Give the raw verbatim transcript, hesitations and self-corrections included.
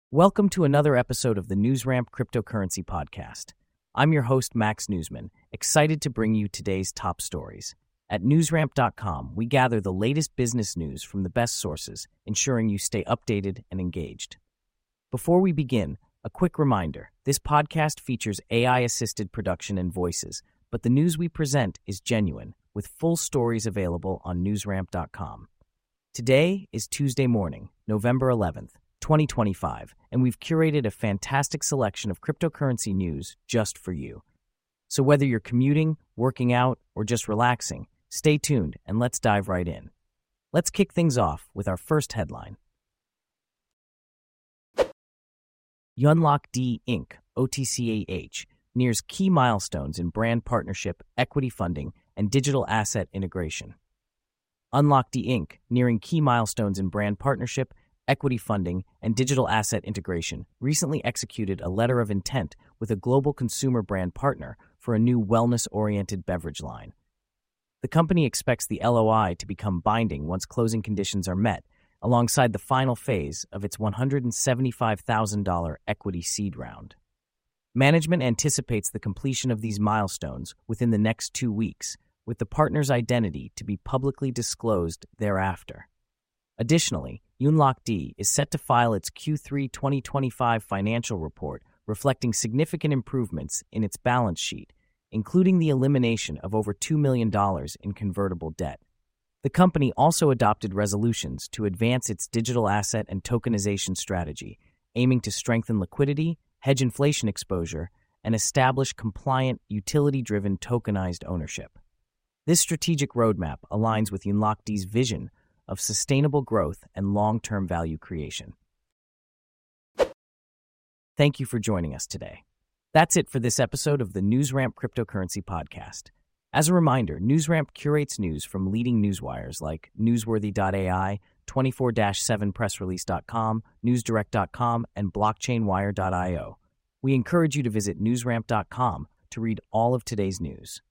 Welcome to another episode of the NewsRamp Cryptocurrency Podcast. I'm your host, Max Newsman, excited to bring you today's top stories. At newsramp dot com, we gather the latest business news from the best sources, ensuring you stay updated and engaged. Before we begin, a quick reminder, this podcast features A I-assisted production and voices, but the news we present is genuine, with full stories available on newsramp dot com. Today is Tuesday morning, November eleventh, twenty twenty-five, and we've curated a fantastic selection of cryptocurrency news just for you. So whether you're commuting, working out, or just relaxing, stay tuned and let's dive right in. Let's kick things off with our first headline. YunLockD Incorporated, O T C A H, nears key milestones in brand partnership, equity funding, and digital asset integration. YunLockD Incorporated, nearing key milestones in brand partnership, equity funding, and digital asset integration, recently executed a letter of intent with a global consumer brand partner for a new wellness-oriented beverage line. The company expects the L O I to become binding once closing conditions are met, alongside the final phase of its one hundred seventy-five thousand dollars equity seed round. Management anticipates the completion of these milestones within the next two weeks, with the partner's identity to be publicly disclosed thereafter. Additionally, YunLockD is set to file its Q three twenty twenty-five financial report reflecting significant improvements in its balance sheet, including the elimination of over two million dollars in convertible debt. The company also adopted resolutions to advance its digital asset and tokenization strategy, aiming to strengthen liquidity, hedge inflation exposure, and establish compliant, utility-driven tokenized ownership. This strategic roadmap aligns with YunLockD's vision of sustainable growth and long-term value creation. Thank you for joining us today. That's it for this episode of the NewsRamp Cryptocurrency Podcast. As a reminder, NewsRamp curates news from leading newswires like newsworthy dot A I, twenty-four seven press release dot com, newsdirect dot com, and blockchain wire dot I O. We encourage you to visit newsramp dot com to read all of today's news.